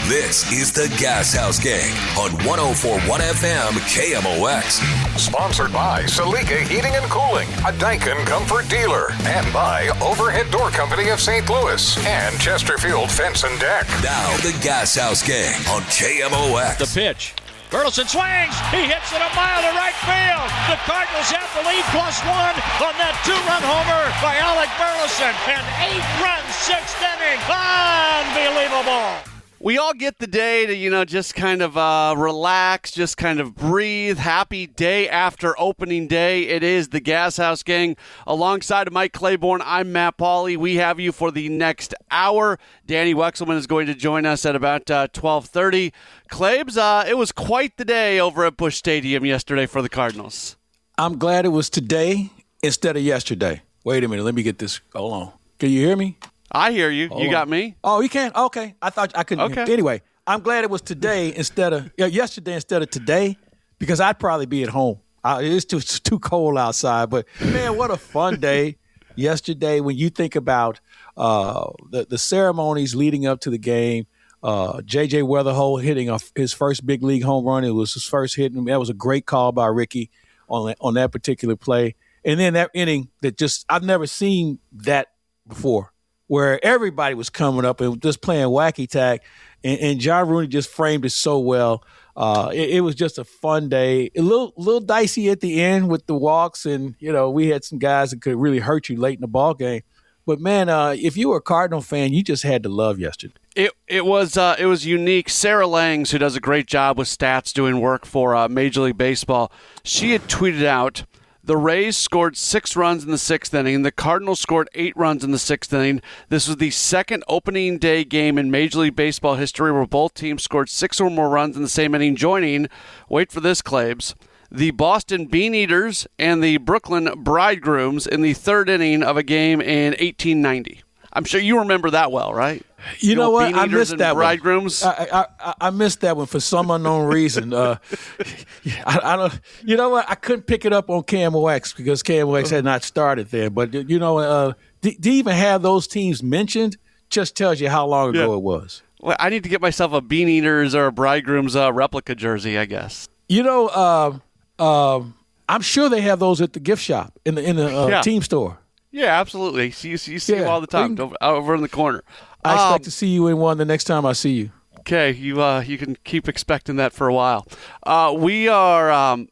This is the Gas House Gang on 104.1 FM KMOX. Sponsored by Salika Heating and Cooling, a Daikin comfort dealer, and by Overhead Door Company of St. Louis and Chesterfield Fence and Deck. Now the Gas House Gang on KMOX. The pitch. Burleson swings. He hits it a mile to right field. The Cardinals have the lead +1 on that 2-run homer by Alec Burleson. An 8-run 6th inning. Unbelievable. We all get the day to, just kind of relax, just kind of breathe. Happy day after opening day. It is the Gas House Gang. Alongside of Mike Claiborne, I'm Matt Pauley. We have you for the next hour. Danny Wexelman is going to join us at about 12:30. Claibs, it was quite the day over at Busch Stadium yesterday for the Cardinals. I'm glad it was today instead of yesterday. Wait a minute. Let me get this. Hold on. Can you hear me? I hear you. You got me? Oh, you can? Okay. I thought I couldn't. Okay. Anyway, I'm glad it was today instead of yesterday instead of today, because I'd probably be at home. It's too cold outside. But, man, what a fun day yesterday when you think about the ceremonies leading up to the game. J.J. Weatherholt hitting his first big league home run. It was his first hit. That was a great call by Ricky on that particular play. And then that inning that I've never seen that before, where everybody was coming up and just playing wacky tag, and John Rooney just framed it so well. It was just a fun day. A little dicey at the end with the walks, and we had some guys that could really hurt you late in the ball game. But man, if you were a Cardinal fan, you just had to love yesterday. It was unique. Sarah Langs, who does a great job with stats, doing work for Major League Baseball, she had tweeted out, the Rays scored 6 runs in the 6th inning. The Cardinals scored 8 runs in the 6th inning. This was the second opening day game in Major League Baseball history where both teams scored 6 or more runs in the same inning, joining, wait for this, Claibs, the Boston Bean Eaters and the Brooklyn Bridegrooms in the 3rd inning of a game in 1890. I'm sure you remember that well, right? You know what? I missed that Bridegrooms. one. I missed that one for some unknown reason. I don't. You know what? I couldn't pick it up on KMOX because KMOX had not started there. But to even have those teams mentioned just tells you how long ago it was. Well, I need to get myself a Bean Eaters or a Bridegrooms replica jersey, I guess. I'm sure they have those at the gift shop in the team store. Yeah, absolutely. You see them all the time over in the corner. I expect to see you in one the next time I see you. Okay, you can keep expecting that for a while. We are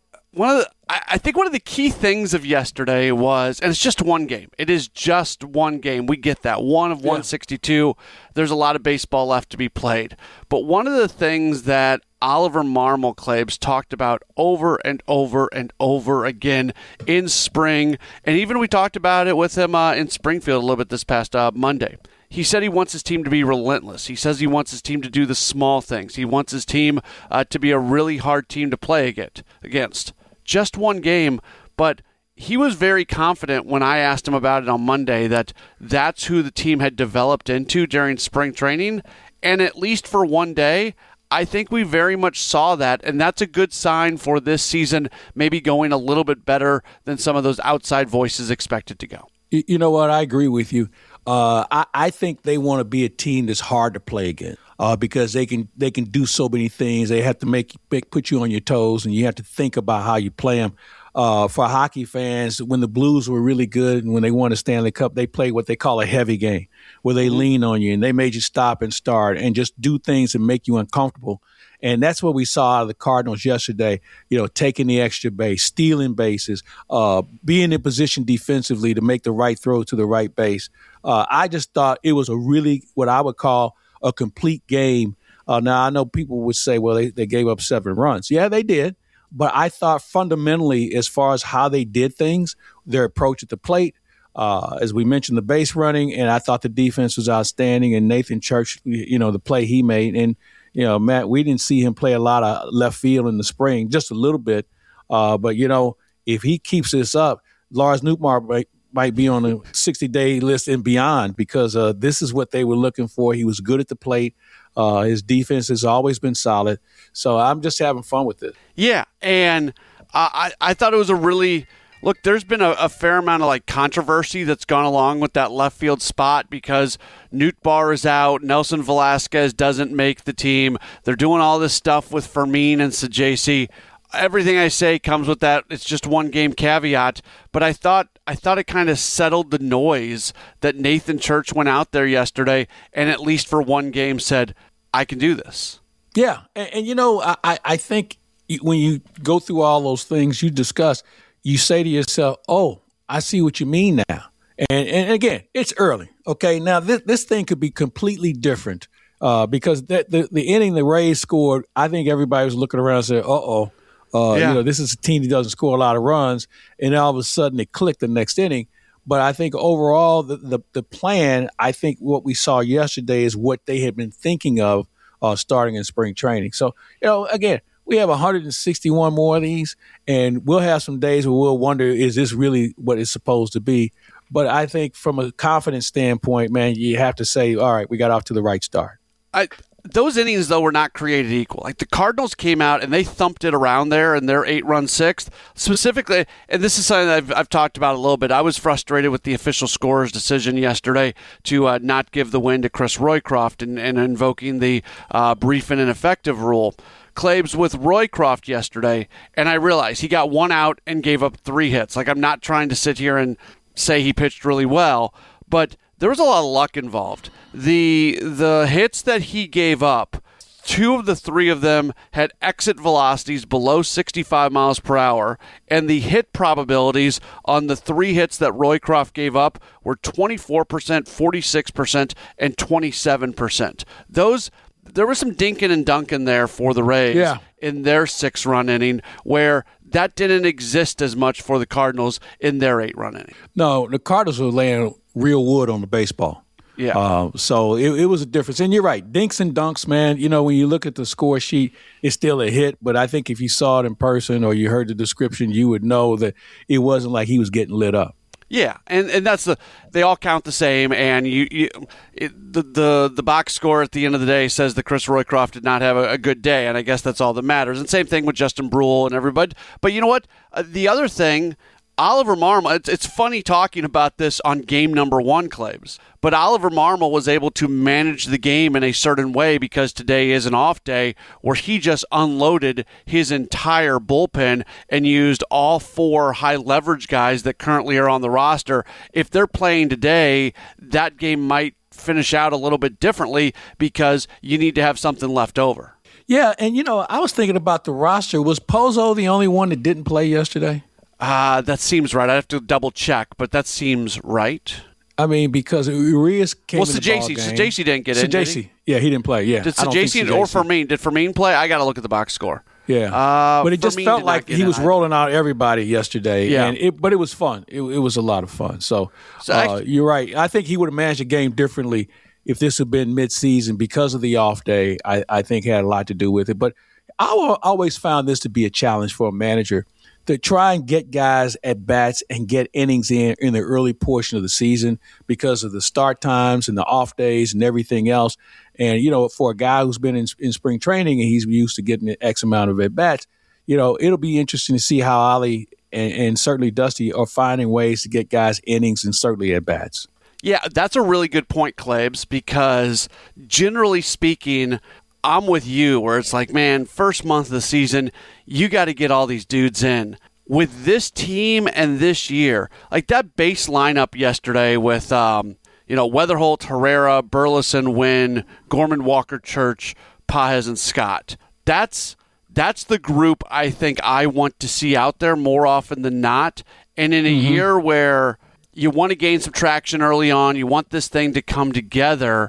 I think one of the key things of yesterday was, and it's just one game. It is just one game. We get that. 1 of 162. There's a lot of baseball left to be played. But one of the things that Oliver Marmol Claibs talked about over and over and over again in spring, and even we talked about it with him in Springfield a little bit this past Monday. He said he wants his team to be relentless. He says he wants his team to do the small things. He wants his team to be a really hard team to play against. Just one game, but he was very confident when I asked him about it on Monday that that's who the team had developed into during spring training, and at least for one day, I think we very much saw that, and that's a good sign for this season, maybe going a little bit better than some of those outside voices expected to go. You know what? I agree with you. I think they want to be a team that's hard to play against because they can do so many things. They have to put you on your toes, and you have to think about how you play them. For hockey fans, when the Blues were really good and when they won the Stanley Cup, they played what they call a heavy game, where they lean on you and they made you stop and start and just do things that make you uncomfortable. And that's what we saw out of the Cardinals yesterday, taking the extra base, stealing bases, being in position defensively to make the right throw to the right base. I just thought it was a really what I would call a complete game. Now, I know people would say, well, they gave up 7 runs. Yeah, they did. But I thought fundamentally, as far as how they did things, their approach at the plate, as we mentioned, the base running, and I thought the defense was outstanding. And Nathan Church, the play he made. And, Matt, we didn't see him play a lot of left field in the spring, just a little bit. But, if he keeps this up, Lars Nootbaar might be on a 60-day list and beyond because this is what they were looking for. He was good at the plate. His defense has always been solid. So I'm just having fun with it. Yeah, and I thought it was a really Look, there's been a fair amount of controversy that's gone along with that left field spot because Nootbaar is out, Nelson Velasquez doesn't make the team. They're doing all this stuff with Fermin and Saggese. Everything I say comes with that. It's just one game caveat. But I thought it kind of settled the noise that Nathan Church went out there yesterday and at least for one game said, I can do this. Yeah, and I think when you go through all those things you discuss, you say to yourself, oh, I see what you mean now. And again, it's early. Okay, now this thing could be completely different because the inning the Rays scored, I think everybody was looking around and said, this is a team that doesn't score a lot of runs, and all of a sudden it clicked the next inning. But I think overall the plan, I think what we saw yesterday is what they had been thinking of starting in spring training. So, again, we have 161 more of these, and we'll have some days where we'll wonder, is this really what it's supposed to be? But I think from a confidence standpoint, man, you have to say, all right, we got off to the right start. Those innings, though, were not created equal. The Cardinals came out and they thumped it around there in their 8-run sixth. Specifically, and this is something that I've talked about a little bit, I was frustrated with the official scorer's decision yesterday to not give the win to Chris Roycroft and invoking the brief and ineffective rule. Claibs with Roycroft yesterday, and I realized he got one out and gave up 3 hits. I'm not trying to sit here and say he pitched really well, but there was a lot of luck involved. The hits that he gave up, 2 of the 3 of them had exit velocities below 65 miles per hour, and the hit probabilities on the 3 hits that Roycroft gave up were 24%, 46%, and 27%. There was some dinking and dunking there for the Rays in their 6-run inning where that didn't exist as much for the Cardinals in their 8-run inning. No, the Cardinals were laying real wood on the baseball. Yeah. So it was a difference. And you're right, dinks and dunks, man, when you look at the score sheet, it's still a hit. But I think if you saw it in person or you heard the description, you would know that it wasn't like he was getting lit up. Yeah, and that's they all count the same, and the box score at the end of the day says that Chris Roycroft did not have a good day, and I guess that's all that matters. And same thing with Justin Brule and everybody. But you know what? The other thing, Oliver Marmol, it's funny talking about this on game number 1, Claibs, but Oliver Marmol was able to manage the game in a certain way because today is an off day where he just unloaded his entire bullpen and used all 4 high leverage guys that currently are on the roster. If they're playing today, that game might finish out a little bit differently because you need to have something left over. Yeah, and I was thinking about the roster. Was Pozo the only one that didn't play yesterday? That seems right. I have to double check, but that seems right. I mean, because Urias came in the ball game. Saggese didn't get in, did he? Yeah, he didn't play, yeah. Did Saggese or Fermin? Did Fermin play? I got to look at the box score. Yeah. But it just felt like he was rolling out everybody yesterday. Yeah. But it was fun. It was a lot of fun. So you're right. I think he would have managed the game differently if this had been midseason because of the off day. I think had a lot to do with it. But I always found this to be a challenge for a manager to try and get guys at bats and get innings in the early portion of the season because of the start times and the off days and everything else. And, for a guy who's been in spring training and he's used to getting an X amount of at bats, it'll be interesting to see how Ollie and certainly Dusty are finding ways to get guys innings and certainly at bats. Yeah, that's a really good point, Claibs, because generally speaking, I'm with you where it's like, man, first month of the season, you got to get all these dudes in. With this team and this year, that base lineup yesterday with, Weatherholt, Herrera, Burleson, Wynn, Gorman, Walker, Church, Pages, and Scott. That's the group I think I want to see out there more often than not. And in a year where you want to gain some traction early on, you want this thing to come together,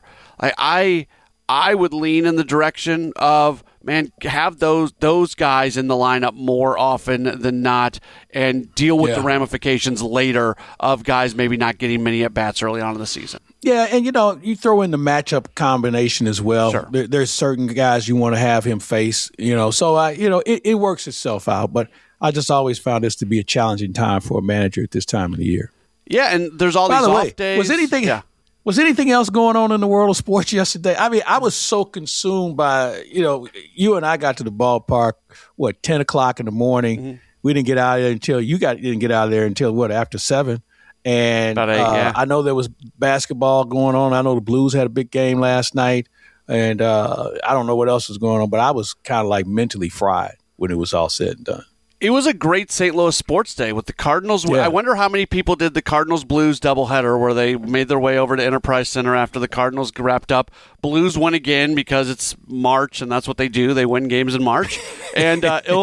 I would lean in the direction of, man, have those guys in the lineup more often than not and deal with the ramifications later of guys maybe not getting many at-bats early on in the season. Yeah, and, you throw in the matchup combination as well. Sure. There's certain guys you want to have him face, so, it works itself out. But I just always found this to be a challenging time for a manager at this time of the year. Yeah, and there's all these off days. Was anything else going on in the world of sports yesterday? I mean, I was so consumed by, you and I got to the ballpark, 10 o'clock in the morning. we didn't get out of there until didn't get out of there until what, after 7. And About 8, yeah. I know there was basketball going on. I know the Blues had a big game last night, and I don't know what else was going on, but I was kind of like mentally fried when it was all said and done. It was a great St. Louis sports day with the Cardinals. Yeah. I wonder how many people did the Cardinals-Blues doubleheader where they made their way over to Enterprise Center after the Cardinals wrapped up. Blues won again because it's March, and that's what they do. They win games in March. And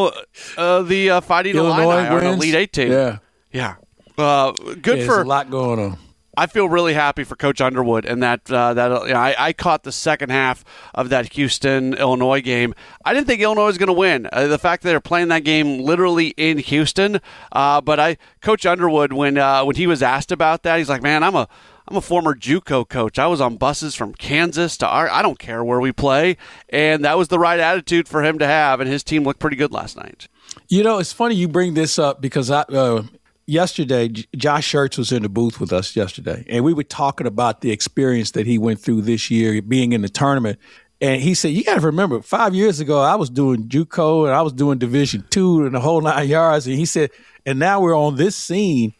the Fighting Illini are an Elite Eight team. Yeah. Yeah. There's a lot going on. I feel really happy for Coach Underwood, and I caught the second half of that Houston-Illinois game. I didn't think Illinois was going to win. The fact that they're playing that game literally in Houston, but Coach Underwood, when he was asked about that, he's like, "Man, I'm a former JUCO coach. I was on buses from Kansas to I don't care where we play," and that was the right attitude for him to have. And his team looked pretty good last night. You know, it's funny you bring this up because yesterday, Josh Schertz was in the booth with us yesterday, and we were talking about the experience that he went through this year being in the tournament. And he said, you got to remember, 5 years ago, I was doing JUCO and I was doing Division II and the whole 9 yards. And he said, and now we're on this scene.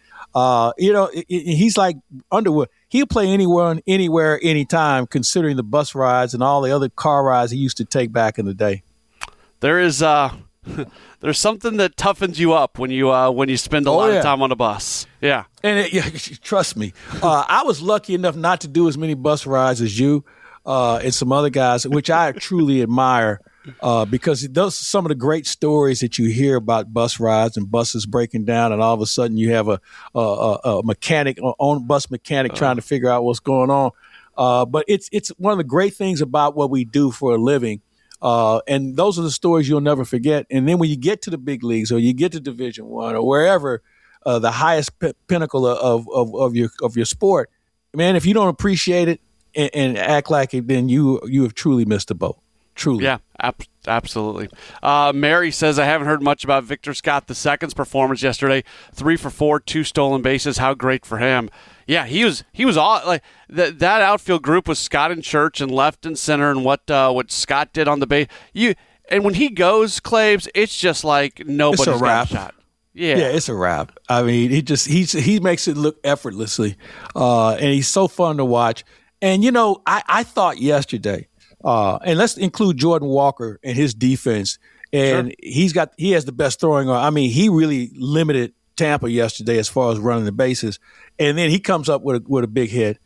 He's like Underwood. He'll play anywhere, anytime, considering the bus rides and all the other car rides he used to take back in the day. There is there's something that toughens you up when you spend a lot of time on a bus. Yeah. And trust me, I was lucky enough not to do as many bus rides as you and some other guys, which I truly admire because those are some of the great stories that you hear about bus rides and buses breaking down, and all of a sudden you have a mechanic, bus mechanic trying to figure out what's going on. But it's one of the great things about what we do for a living. And those are the stories you'll never forget. And then when you get to the big leagues or you get to Division I or wherever, the highest pinnacle of your sport, man, if you don't appreciate it and act like it, then you have truly missed the boat. Truly. Yeah, absolutely. Mary says, I haven't heard much about Victor Scott II's performance yesterday. 3 for 4, 2 stolen bases. How great for him. Yeah, he was all like that outfield group was Scott and Church and left and center, and what Scott did on the base. And when he goes, Claves, it's just like nobody's got a shot. Yeah, it's a wrap. I mean, he makes it look effortlessly, and he's so fun to watch. And I thought yesterday, and let's include Jordan Walker and his defense, and sure. he has the best throwing arm. I mean, he really limited Tampa yesterday as far as running the bases, and then he comes up with a big hit.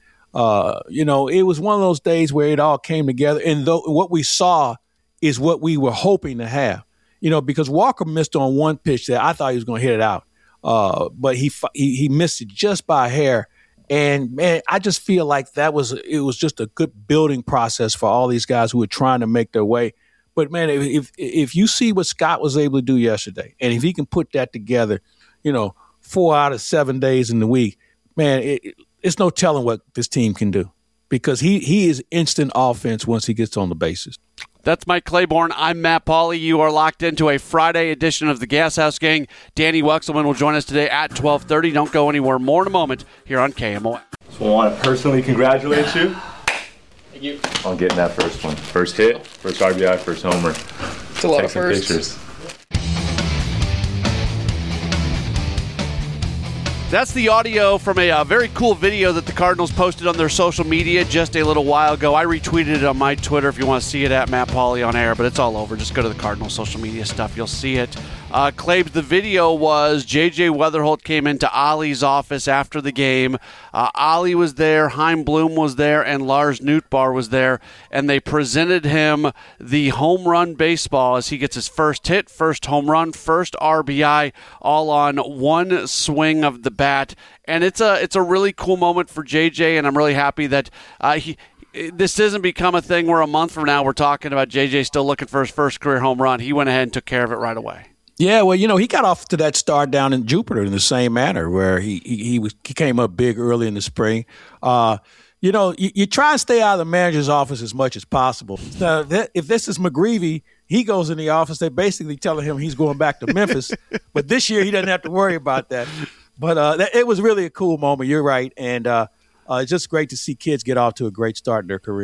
It was one of those days where it all came together, and what we saw is what we were hoping to have. Because Walker missed on one pitch that I thought he was going to hit it out, but he missed it just by a hair. And man, I just feel like it was just a good building process for all these guys who were trying to make their way. But man, if you see what Scott was able to do yesterday, and if he can put that together, 4 out of 7 days in the week, man, it's no telling what this team can do because he is instant offense once he gets on the bases. That's Mike Claiborne. I'm Matt Pauley. You are locked into a Friday edition of the Gas House Gang. Danny Wexelman will join us today at 12:30. Don't go anywhere. More in a moment here on KMOX. So I want to personally congratulate you. Thank you. On getting that first one. First hit, first RBI, first homer. It's a lot of firsts. Pictures. That's the audio from a very cool video that the Cardinals posted on their social media just a little while ago. I retweeted it on my Twitter if you want to see it at Matt Pauley on air, but it's all over. Just go to the Cardinals social media stuff. You'll see it. Claims the video was J.J. Weatherholt came into Ollie's office after the game. Ollie was there, Chaim Bloom was there, and Lars Nootbaar was there, and they presented him the home run baseball as he gets his first hit, first home run, first RBI, all on one swing of the bat. And it's a really cool moment for JJ, and I'm really happy that this doesn't become a thing where a month from now we're talking about JJ still looking for his first career home run. He went ahead and took care of it right away. Yeah, well, he got off to that start down in Jupiter in the same manner where he came up big early in the spring. You try and stay out of the manager's office as much as possible. Now, if this is McGreevy, he goes in the office, they're basically telling him he's going back to Memphis. But this year he doesn't have to worry about that. But it was really a cool moment. You're right. And it's just great to see kids get off to a great start in their career.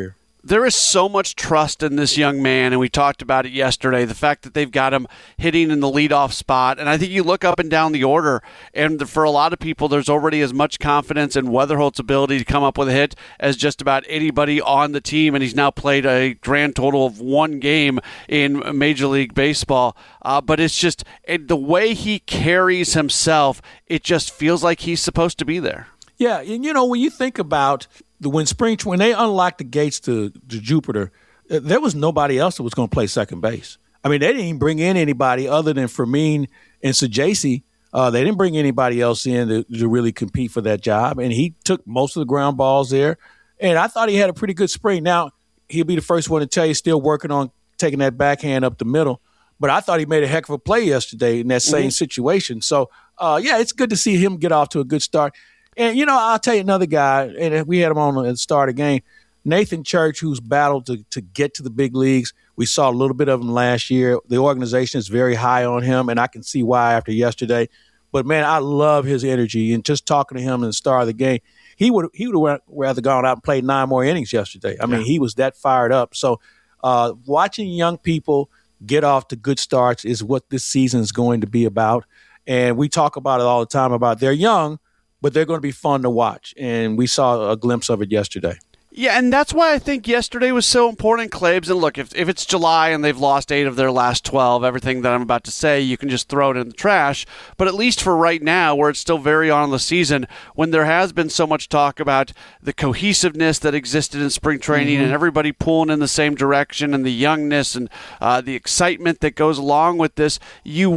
There is so much trust in this young man, and we talked about it yesterday, the fact that they've got him hitting in the leadoff spot. And I think you look up and down the order, and for a lot of people, there's already as much confidence in Weatherholt's ability to come up with a hit as just about anybody on the team, and he's now played a grand total of 1 game in Major League Baseball. But it's just the way he carries himself, it just feels like he's supposed to be there. Yeah, and when you think about when they unlocked the gates to Jupiter, there was nobody else that was going to play second base. I mean, they didn't even bring in anybody other than Fermin and Sajaci. They didn't bring anybody else in to really compete for that job, and he took most of the ground balls there. And I thought he had a pretty good spring. Now, he'll be the first one to tell you he's still working on taking that backhand up the middle. But I thought he made a heck of a play yesterday in that same situation. So, it's good to see him get off to a good start. And, I'll tell you another guy, and we had him on at the start of the game, Nathan Church, who's battled to get to the big leagues. We saw a little bit of him last year. The organization is very high on him, and I can see why after yesterday. But, man, I love his energy. And just talking to him in the start of the game, he would have rather gone out and played 9 more innings yesterday. I mean, he was that fired up. So watching young people get off to good starts is what this season is going to be about. And we talk about it all the time about they're young, but they're going to be fun to watch. And we saw a glimpse of it yesterday. Yeah, and that's why I think yesterday was so important, Claibs. And look, if it's July and they've lost 8 of their last 12, everything that I'm about to say, you can just throw it in the trash. But at least for right now, where it's still very on in the season, when there has been so much talk about the cohesiveness that existed in spring training and everybody pulling in the same direction and the youngness and the excitement that goes along with this, you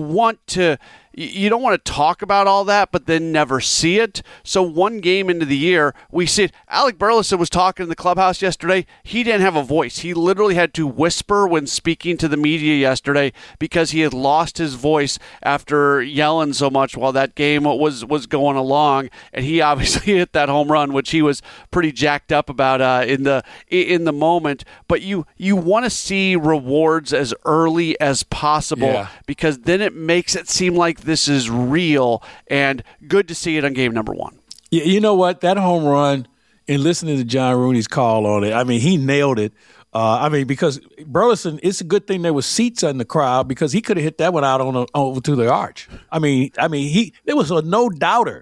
don't want to talk about all that, but then never see it. So 1 game into the year, we see it. Alec Burleson was talking in the clubhouse yesterday. He didn't have a voice. He literally had to whisper when speaking to the media yesterday because he had lost his voice after yelling so much while that game was going along. And he obviously hit that home run, which he was pretty jacked up about in the moment. But you want to see rewards as early as possible because then it makes it seem like this is real, and good to see it on game number 1. Yeah, you know what? That home run, and listening to John Rooney's call on it, I mean, he nailed it. Because Burleson, it's a good thing there was seats in the crowd because he could have hit that one out over to the arch. I mean, there was a no doubt.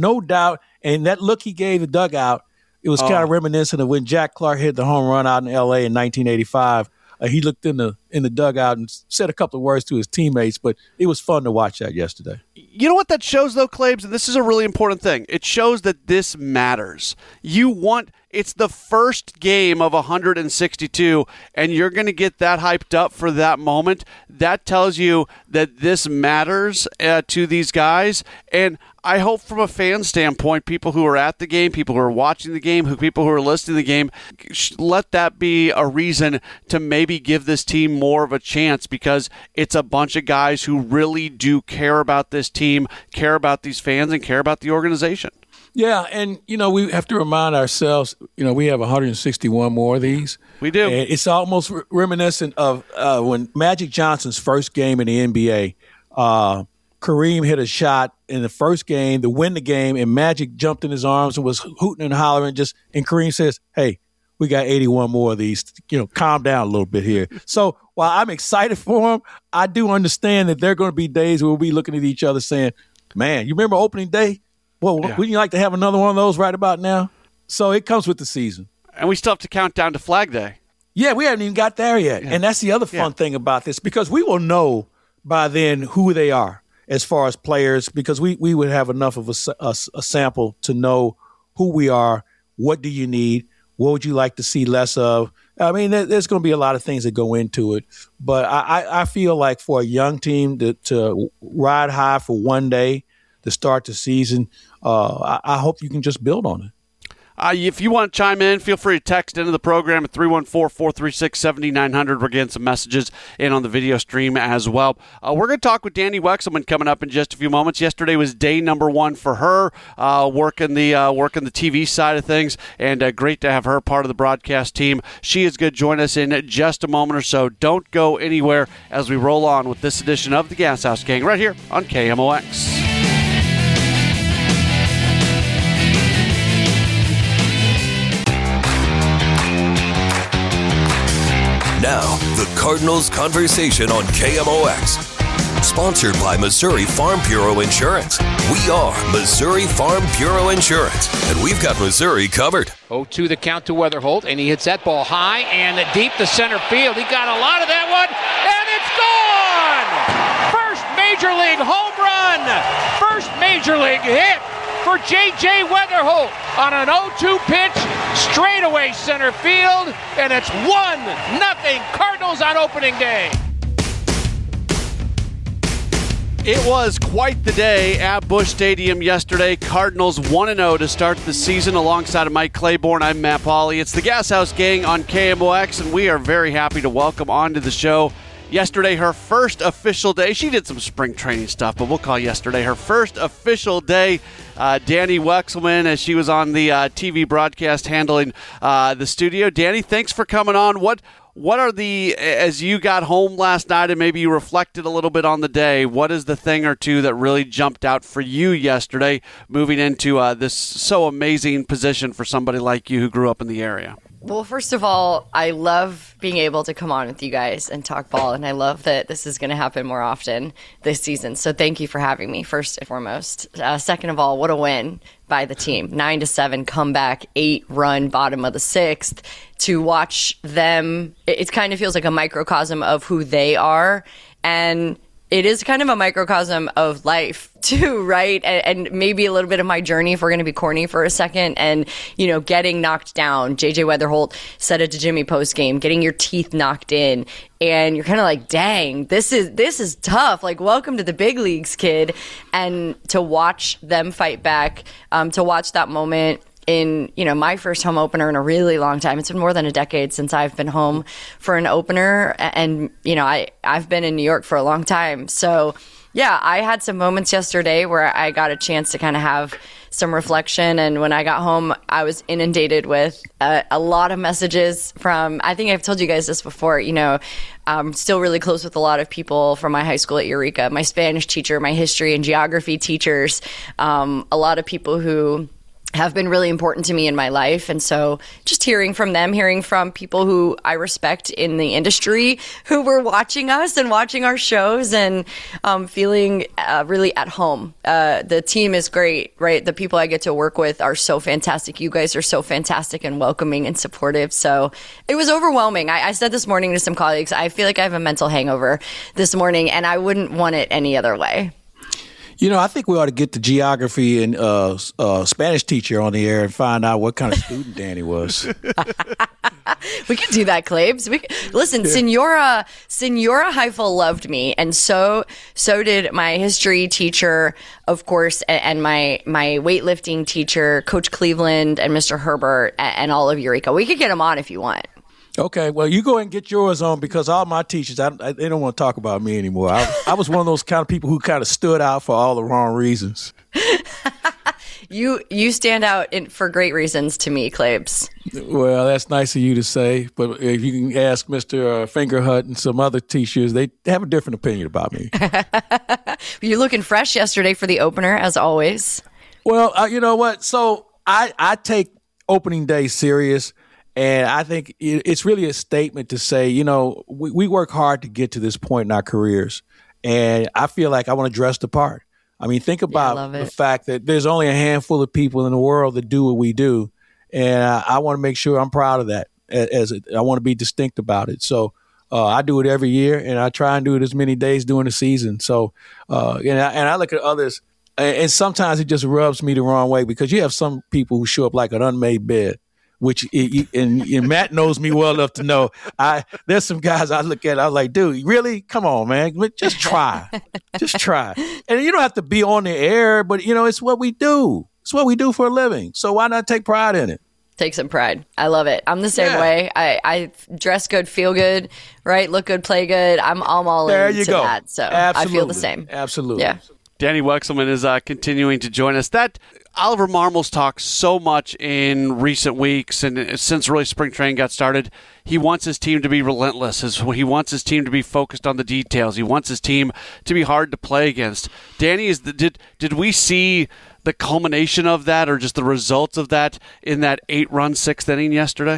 And that look he gave the dugout, it was kind of reminiscent of when Jack Clark hit the home run out in L.A. in 1985. He looked in the dugout and said a couple of words to his teammates, but it was fun to watch that yesterday. You know what that shows, though, Claibs? And this is a really important thing. It shows that this matters. It's the first game of 162, and you're going to get that hyped up for that moment. That tells you that this matters to these guys. And I hope from a fan standpoint, people who are at the game, people who are watching the game, people who are listening to the game, let that be a reason to maybe give this team more of a chance because it's a bunch of guys who really do care about this team, care about these fans, and care about the organization. Yeah, and, we have to remind ourselves, we have 161 more of these. We do. And it's almost reminiscent of when Magic Johnson's first game in the NBA, Kareem hit a shot in the first game to win the game, and Magic jumped in his arms and was hooting and hollering. And Kareem says, hey, we got 81 more of these. Calm down a little bit here. So while I'm excited for them, I do understand that there are going to be days where we'll be looking at each other saying, man, you remember opening day? Well, wouldn't you like to have another one of those right about now? So it comes with the season. And we still have to count down to Flag Day. Yeah, we haven't even got there yet. Yeah. And that's the other fun thing about this because we will know by then who they are as far as players because we would have enough of a sample to know who we are, what do you need, what would you like to see less of. I mean, there's going to be a lot of things that go into it. But I feel like for a young team to ride high for one day to start the season, I hope you can just build on it. If you want to chime in, feel free to text into the program at 314-436-7900. We're getting some messages in on the video stream as well. We're going to talk with Danny Wexelman coming up in just a few moments. Yesterday was day number 1 for her, working the TV side of things, and great to have her part of the broadcast team. She is going to join us in just a moment or so. Don't go anywhere as we roll on with this edition of the Gas House Gang right here on KMOX. The Cardinals Conversation on KMOX. Sponsored by Missouri Farm Bureau Insurance. We are Missouri Farm Bureau Insurance, and we've got Missouri covered. 0-2 the count to Weatherholt, and he hits that ball high and deep to center field. He got a lot of that one, and it's gone! First Major League home run! First Major League hit for J.J. Weatherholt on an 0-2 pitch, straightaway center field, and it's 1-0 Cardinals on opening day. It was quite the day at Busch Stadium yesterday. Cardinals 1-0 to start the season alongside of Mike Claiborne. I'm Matt Pauley. It's the Gas House Gang on KMOX, and we are very happy to welcome onto the show yesterday her first official day. She did some spring training stuff, but we'll call yesterday her first official day. Danny Wexelman, as she was on the TV broadcast handling the studio. Danny, thanks for coming on. What are as you got home last night and maybe you reflected a little bit on the day, what is the thing or two that really jumped out for you yesterday moving into this so amazing position for somebody like you who grew up in the area? Well, first of all, I love being able to come on with you guys and talk ball, and I love that this is going to happen more often this season. So thank you for having me, first and foremost. Second of all, what a win by the team. 9-7 comeback, 8-run bottom of the sixth. To watch them, it kind of feels like a microcosm of who they are, and it is kind of a microcosm of life too, right? And maybe a little bit of my journey, if we're going to be corny for a second. And, getting knocked down. J.J. Weatherholt said it to Jimmy post-game, getting your teeth knocked in. And you're kind of like, dang, this is tough. Like, welcome to the big leagues, kid. And to watch them fight back, to watch that moment in, my first home opener in a really long time. It's been more than a decade since I've been home for an opener. And, I've been in New York for a long time. So, yeah, I had some moments yesterday where I got a chance to kind of have some reflection. And when I got home, I was inundated with a lot of messages from, I think I've told you guys this before, I'm still really close with a lot of people from my high school at Eureka, my Spanish teacher, my history and geography teachers, a lot of people who have been really important to me in my life. And so just hearing from them, hearing from people who I respect in the industry who were watching us and watching our shows and feeling really at home. The team is great, right? The people I get to work with are so fantastic. You guys are so fantastic and welcoming and supportive. So it was overwhelming. I said this morning to some colleagues, I feel like I have a mental hangover this morning and I wouldn't want it any other way. I think we ought to get the geography and Spanish teacher on the air and find out what kind of student Danny was. We can do that, Claibs. Listen, Senora Heifel loved me, and so did my history teacher, of course, and my weightlifting teacher, Coach Cleveland, and Mr. Herbert, and all of Eureka. We could get them on if you want. Okay, well, you go and get yours on because all my teachers, they don't want to talk about me anymore. I was one of those kind of people who kind of stood out for all the wrong reasons. You stand out for great reasons to me, Claibs. Well, that's nice of you to say, but if you can ask Mr. Fingerhut and some other teachers, they have a different opinion about me. You're looking fresh yesterday for the opener, as always. Well, you know what? So I take opening day serious. And I think it's really a statement to say, we work hard to get to this point in our careers. And I feel like I want to dress the part. I mean, think about the fact that there's only a handful of people in the world that do what we do. And I want to make sure I'm proud of that. I want to be distinct about it. So I do it every year, and I try and do it as many days during the season. So and I look at others, and sometimes it just rubs me the wrong way because you have some people who show up like an unmade bed. Which and Matt knows me well enough to know there's some guys I look at, I was like, dude, really? Come on, man. Just try. Just try. And you don't have to be on the air, but, it's what we do. It's what we do for a living. So why not take pride in it? Take some pride. I love it. I'm the same way. I dress good, feel good, right? Look good, play good. I'm all into that. So absolutely. I feel the same. Absolutely. Yeah. Danny Wexelman is continuing to join us. That Oliver Marmol's talked so much in recent weeks and since really spring training got started. He wants his team to be relentless. He wants his team to be focused on the details. He wants his team to be hard to play against. Danny, did we see the culmination of that or just the results of that in that 8-run 6th inning yesterday?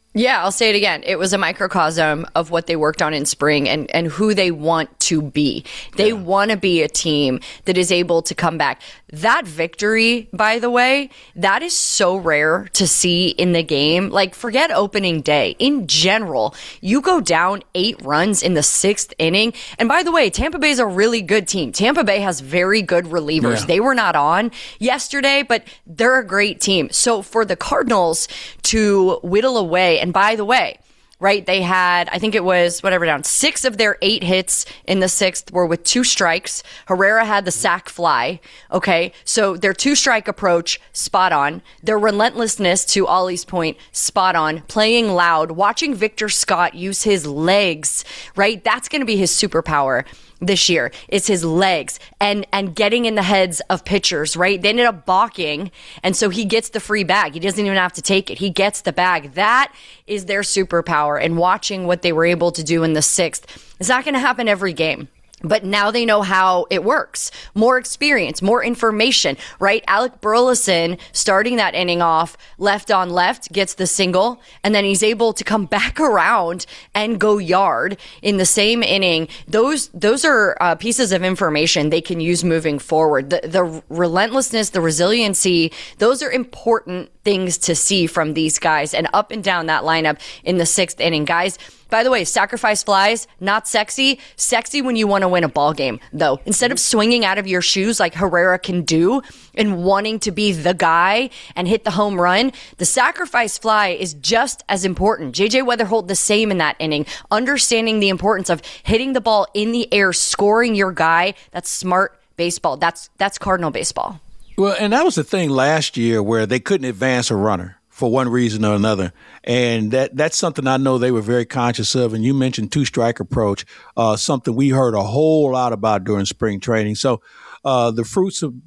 Yeah, I'll say it again. It was a microcosm of what they worked on in spring and who they want to be. They want to be a team that is able to come back. That victory, by the way, that is so rare to see in the game. Like, forget opening day. In general, you go down 8 runs in the 6th inning. And by the way, Tampa Bay is a really good team. Tampa Bay has very good relievers. Yeah. They were not on yesterday, but they're a great team. So for the Cardinals to whittle away, and by the way, right, they had, I think it was, down 6 of their 8 hits in the 6th were with 2 strikes. Herrera had the sac fly. Okay, so their 2-strike approach, spot on. Their relentlessness, to Ollie's point, spot on. Playing loud, watching Victor Scott use his legs, right? That's going to be his superpower this year. It's his legs and getting in the heads of pitchers, right? They ended up balking, and so he gets the free bag. He doesn't even have to take it. He gets the bag. That is their superpower. And watching what they were able to do in the 6th, it's not going to happen every game. But now they know how it works. More experience, more information, right? Alec Burleson, starting that inning off left on left, gets the single, and then he's able to come back around and go yard in the same inning. Those are pieces of information they can use moving forward. The relentlessness, the resiliency, those are important things to see from these guys, and up and down that lineup in the 6th inning. Guys, by the way, sacrifice flies, not sexy. Sexy when you want to win a ball game, though. Instead of swinging out of your shoes like Herrera can do and wanting to be the guy and hit the home run, the sacrifice fly is just as important. J.J. Weatherholt the same in that inning, understanding the importance of hitting the ball in the air, scoring your guy. That's smart baseball. That's Cardinal baseball. Well, and that was the thing last year where they couldn't advance a runner for one reason or another. And that's something I know they were very conscious of. And you mentioned 2-strike approach, something we heard a whole lot about during spring training. So the fruits have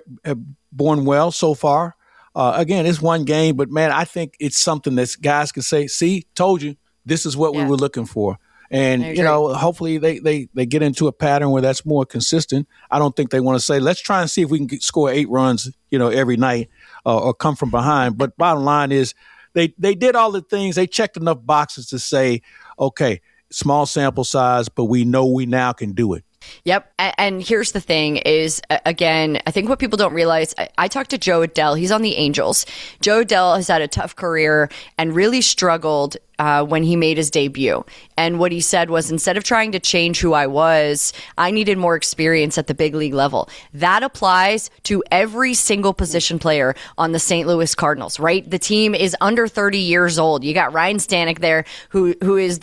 borne well so far. Again, it's one game, but man, I think it's something that guys can say, see, told you, this is what we were looking for. And, you know, hopefully they get into a pattern where that's more consistent. I don't think they want to say, let's try and see if we can score 8 runs, every night or come from behind. But bottom line is they did all the things. They checked enough boxes to say, okay, small sample size, but we know we now can do it. Yep. And here's the thing is, again, I think what people don't realize, I talked to Joe Adell. He's on the Angels. Joe Adell has had a tough career and really struggled when he made his debut. And what he said was, instead of trying to change who I was, I needed more experience at the big league level. That applies to every single position player on the St. Louis Cardinals, right? The team is under 30 years old. You got Ryan Stanek there, who is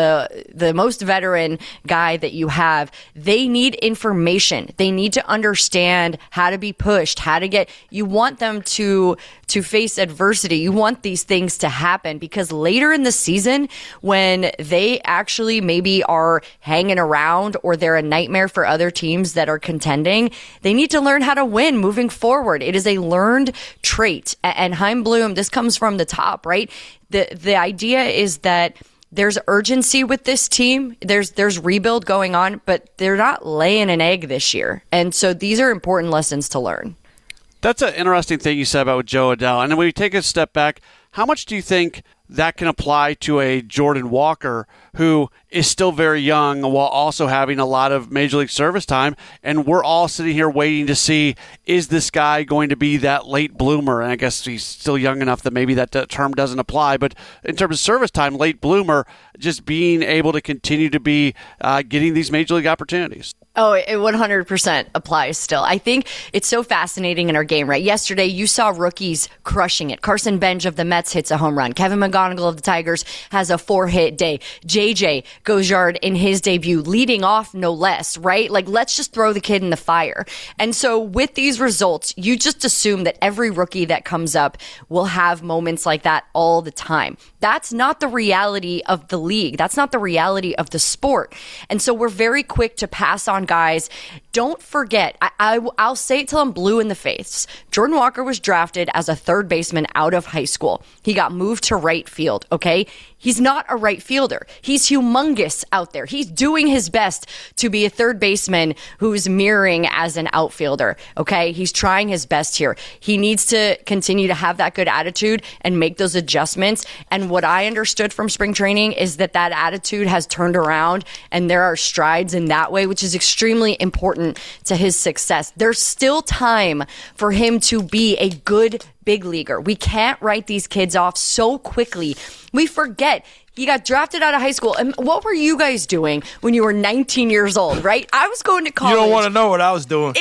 the most veteran guy that you have. They need information. They need to understand how to be pushed, how to get, you want them to face adversity. You want these things to happen because later in the season, when they actually maybe are hanging around or they're a nightmare for other teams that are contending, they need to learn how to win moving forward. It is a learned trait. And Chaim Bloom, this comes from the top, right? The idea is that there's urgency with this team. There's rebuild going on, but they're not laying an egg this year. And so these are important lessons to learn. That's an interesting thing you said about Joe Adell. And then when we take a step back, how much do you think that can apply to a Jordan Walker who is still very young while also having a lot of Major League service time? And we're all sitting here waiting to see, is this guy going to be that late bloomer? And I guess he's still young enough that maybe that term doesn't apply. But in terms of service time, late bloomer, just being able to continue to be getting these Major League opportunities. Oh, it 100% applies still. I think it's so fascinating in our game, right? Yesterday, you saw rookies crushing it. Carson Bench of the Mets hits a home run. Kevin McGonigal of the Tigers has a 4-hit day. JJ goes yard in his debut, leading off no less, right? Like, let's just throw the kid in the fire. And so with these results, you just assume that every rookie that comes up will have moments like that all the time. That's not the reality of the league. That's not the reality of the sport. And so we're very quick to pass on guys don't forget, I'll say it till I'm blue in the face. Jordan Walker was drafted as a third baseman out of high school. He got moved to right field, okay? He's not a right fielder. He's humongous out there. He's doing his best to be a third baseman who's mirroring as an outfielder, okay? He's trying his best here. He needs to continue to have that good attitude and make those adjustments. And what I understood from spring training is that attitude has turned around and there are strides in that way, which is extremely important to his success. There's still time for him to be a good big leaguer. We can't write these kids off so quickly. We forget he got drafted out of high school. And what were you guys doing when you were 19 years old, right? I was going to college. You don't want to know what I was doing.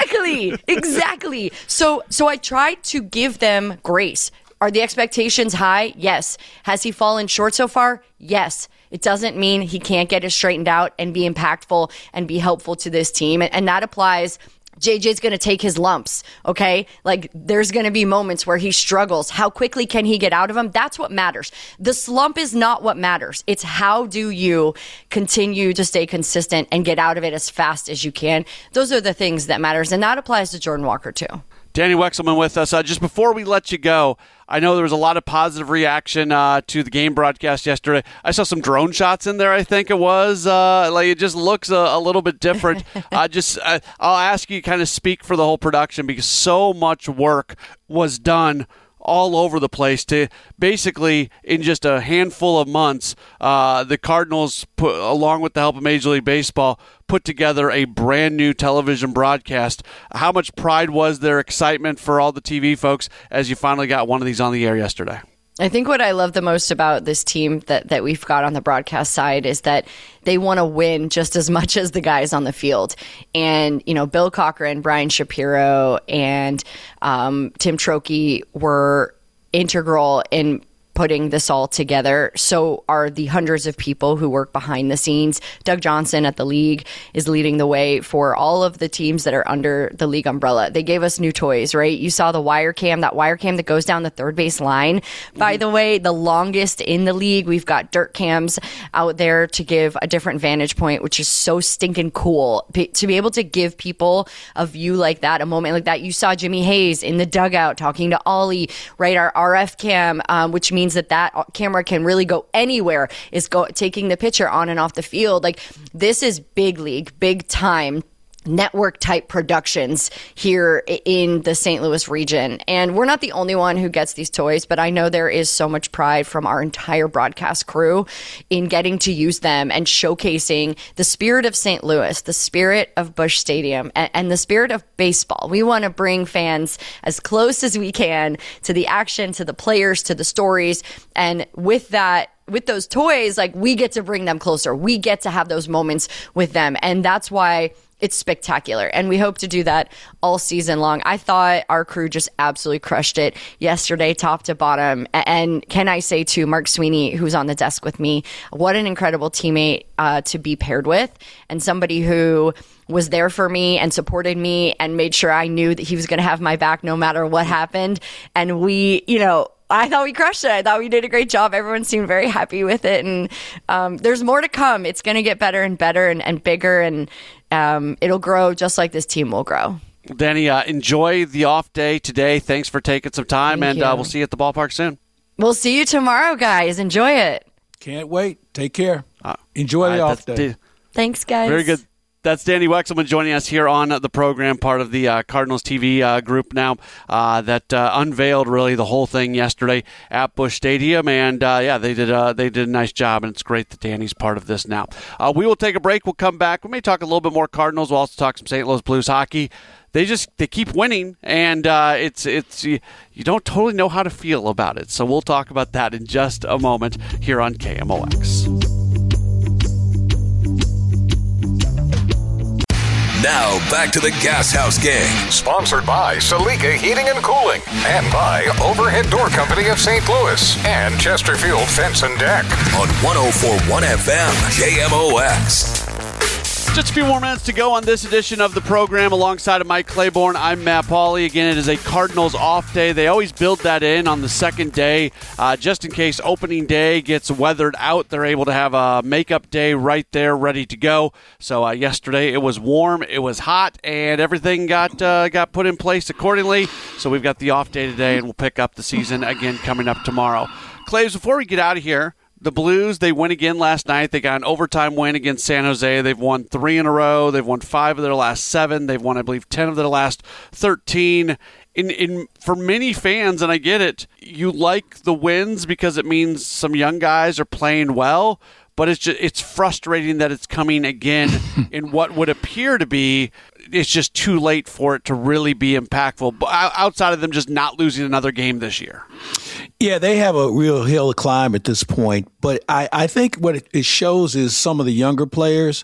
Exactly. So I tried to give them grace. Are the expectations high? Yes. Has he fallen short so far? Yes. It doesn't mean he can't get it straightened out and be impactful and be helpful to this team. And that applies. JJ's going to take his lumps, okay? Like, there's going to be moments where he struggles. How quickly can he get out of them? That's what matters. The slump is not what matters. It's how do you continue to stay consistent and get out of it as fast as you can. Those are the things that matters, and that applies to Jordan Walker, too. Danny Wexelman with us. Just before we let you go, I know there was a lot of positive reaction to the game broadcast yesterday. I saw some drone shots in there, I think it was. It just looks a little bit different. I'll ask you to kind of speak for the whole production because so much work was done all over the place to basically, in just a handful of months, the Cardinals, along with the help of Major League Baseball, put together a brand new television broadcast. How much pride was there, excitement for all the TV folks as you finally got one of these on the air yesterday? I think what I love the most about this team that we've got on the broadcast side is that they want to win just as much as the guys on the field. And, Bill Cochran, Brian Shapiro, and Tim Trocchi were integral in putting this all together. So are the hundreds of people who work behind the scenes. Doug Johnson at the league is leading the way for all of the teams that are under the league umbrella. They gave us new toys, right? You saw the wire cam that goes down the third base line. By the way, the longest in the league. We've got dirt cams out there to give a different vantage point, which is so stinking cool. To be able to give people a view like that, a moment like that. You saw Jimmy Hayes in the dugout talking to Ollie, right? Our RF cam, which means that camera can really go anywhere, is taking the picture on and off the field. Like, this is big league, big time network type productions here in the St. Louis region. And we're not the only one who gets these toys, but I know there is so much pride from our entire broadcast crew in getting to use them and showcasing the spirit of St. Louis, the spirit of Busch Stadium, and the spirit of baseball. We want to bring fans as close as we can to the action, to the players, to the stories. And with those toys, like, we get to bring them closer. We get to have those moments with them. And that's why it's spectacular. And we hope to do that all season long. I thought our crew just absolutely crushed it yesterday, top to bottom. And can I say to Mark Sweeney, who's on the desk with me, what an incredible teammate to be paired with, and somebody who was there for me and supported me and made sure I knew that he was going to have my back no matter what happened. And I thought we crushed it. I thought we did a great job. Everyone seemed very happy with it. And there's more to come. It's going to get better and better and bigger. And it'll grow just like this team will grow. Danny, enjoy the off day today. Thanks for taking some time. Thank and you. We'll see you at the ballpark soon. We'll see you tomorrow, guys. Enjoy it. Can't wait. Take care. Enjoy the off day. Thanks, guys. Very good. That's Danny Wexelman joining us here on the program, part of the Cardinals TV group now that unveiled really the whole thing yesterday at Busch Stadium. And they did a nice job, and it's great that Danny's part of this now. We will take a break. We'll come back. We may talk a little bit more Cardinals. We'll also talk some St. Louis Blues hockey. They keep winning, and you don't totally know how to feel about it. So we'll talk about that in just a moment here on KMOX. Now back to the Gas House Gang, sponsored by Salika Heating and Cooling and by Overhead Door Company of St. Louis and Chesterfield Fence and Deck on 104.1 FM KMOX. Just a few more minutes to go on this edition of the program. Alongside of Mike Claiborne, I'm Matt Pauley. Again, it is a Cardinals off day. They always build that in on the second day, just in case opening day gets weathered out. They're able to have a makeup day right there, ready to go. So yesterday it was warm, it was hot, and everything got put in place accordingly. So we've got the off day today, and we'll pick up the season again coming up tomorrow. Claves, before we get out of here, the Blues, they win again last night. They got an overtime win against San Jose. They've won 3 in a row. They've won 5 of their last 7. They've won, I believe, 10 of their last 13. For many fans, and I get it, you like the wins because it means some young guys are playing well, but it's frustrating that it's coming again in what would appear to be, it's just too late for it to really be impactful, outside of them just not losing another game this year. Yeah, they have a real hill to climb at this point. But I think what it shows is some of the younger players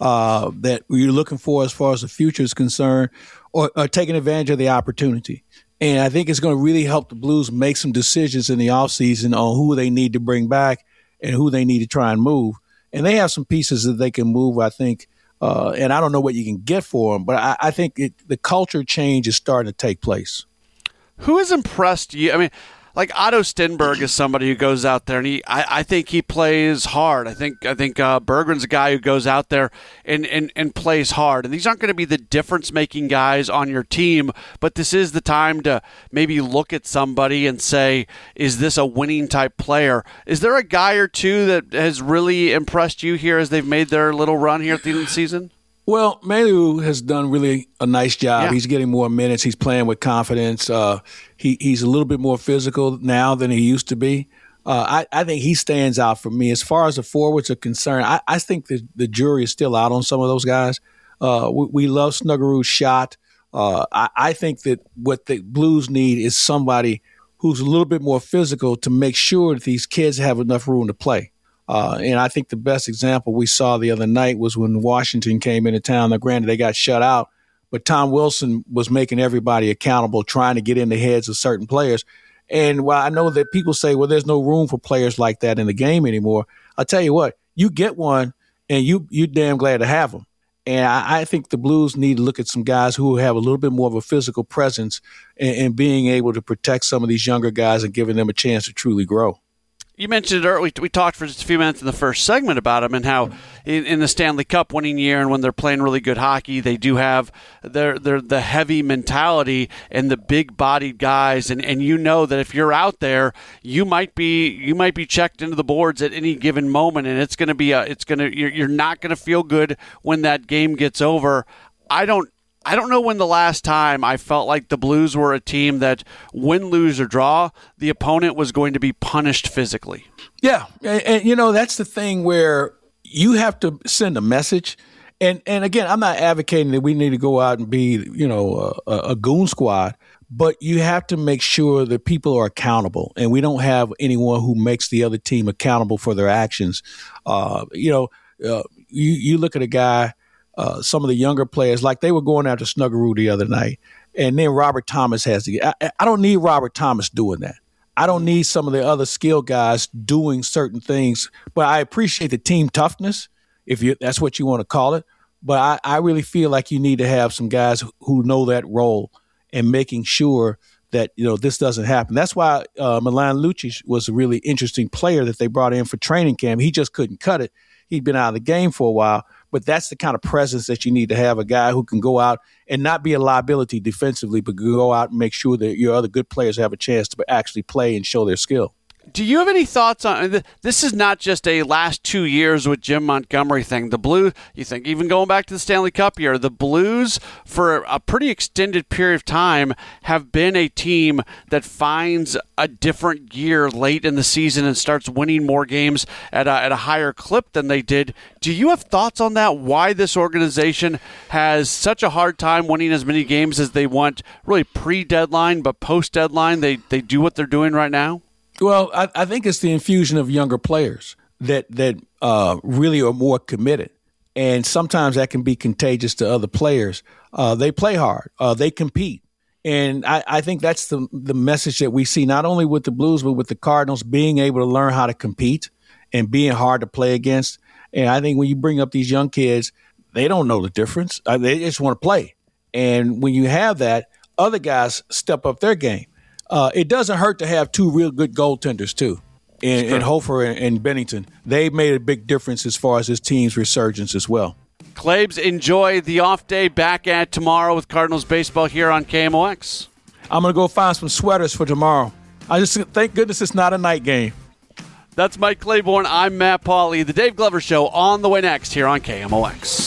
that you're looking for as far as the future is concerned are taking advantage of the opportunity. And I think it's going to really help the Blues make some decisions in the offseason on who they need to bring back and who they need to try and move. And they have some pieces that they can move, I think. And I don't know what you can get for them, but I think the culture change is starting to take place. Who has impressed you? I mean, like Otto Stenberg is somebody who goes out there, and I think he plays hard. I think Berggren's a guy who goes out there and plays hard. And these aren't going to be the difference-making guys on your team, but this is the time to maybe look at somebody and say, is this a winning-type player? Is there a guy or two that has really impressed you here as they've made their little run here at the end of the season? Well, Mailloux has done really a nice job. Yeah. He's getting more minutes. He's playing with confidence. He's a little bit more physical now than he used to be. I think he stands out for me. As far as the forwards are concerned, I think the jury is still out on some of those guys. We love Snuggerud's shot. I think that what the Blues need is somebody who's a little bit more physical to make sure that these kids have enough room to play. And I think the best example we saw the other night was when Washington came into town. Now, granted, they got shut out, but Tom Wilson was making everybody accountable, trying to get in the heads of certain players. And while I know that people say, well, there's no room for players like that in the game anymore, I'll tell you what, you get one, and you're damn glad to have them. And I think the Blues need to look at some guys who have a little bit more of a physical presence and being able to protect some of these younger guys and giving them a chance to truly grow. You mentioned it earlier. We talked for just a few minutes in the first segment about them and how in the Stanley Cup winning year and when they're playing really good hockey, they do have the heavy mentality and the big-bodied guys. And you know that if you're out there, you might be checked into the boards at any given moment, and you're not going to feel good when that game gets over. I don't know when the last time I felt like the Blues were a team that win, lose, or draw, the opponent was going to be punished physically. Yeah, and that's the thing where you have to send a message. And again, I'm not advocating that we need to go out and be, a goon squad, but you have to make sure that people are accountable, and we don't have anyone who makes the other team accountable for their actions. You look at a guy. Some of the younger players, like they were going after Snuggerud the other night, and then Robert Thomas has to get. I don't need Robert Thomas doing that. I don't need some of the other skilled guys doing certain things, but I appreciate the team toughness, if that's what you want to call it. But I really feel like you need to have some guys who know that role and making sure that this doesn't happen. That's why Milan Lucic was a really interesting player that they brought in for training camp. He just couldn't cut it. He'd been out of the game for a while. But that's the kind of presence that you need to have, a guy who can go out and not be a liability defensively, but go out and make sure that your other good players have a chance to actually play and show their skill. Do you have any thoughts on this? Is not just a last 2 years with Jim Montgomery thing. The Blues, you think, even going back to the Stanley Cup year, the Blues for a pretty extended period of time have been a team that finds a different gear late in the season and starts winning more games at a higher clip than they did. Do you have thoughts on that? Why this organization has such a hard time winning as many games as they want, really pre-deadline, but post-deadline they do what they're doing right now? Well, I think it's the infusion of younger players that really are more committed. And sometimes that can be contagious to other players. They play hard. They compete. And I think that's the message that we see, not only with the Blues, but with the Cardinals, being able to learn how to compete and being hard to play against. And I think when you bring up these young kids, they don't know the difference. They just want to play. And when you have that, other guys step up their game. It doesn't hurt to have two real good goaltenders, too, in Hofer and Bennington. They made a big difference as far as his team's resurgence as well. Claibs, enjoy the off day. Back at tomorrow with Cardinals baseball here on KMOX. I'm going to go find some sweaters for tomorrow. I just thank goodness it's not a night game. That's Mike Claiborne. I'm Matt Pauley. The Dave Glover Show on the way next here on KMOX.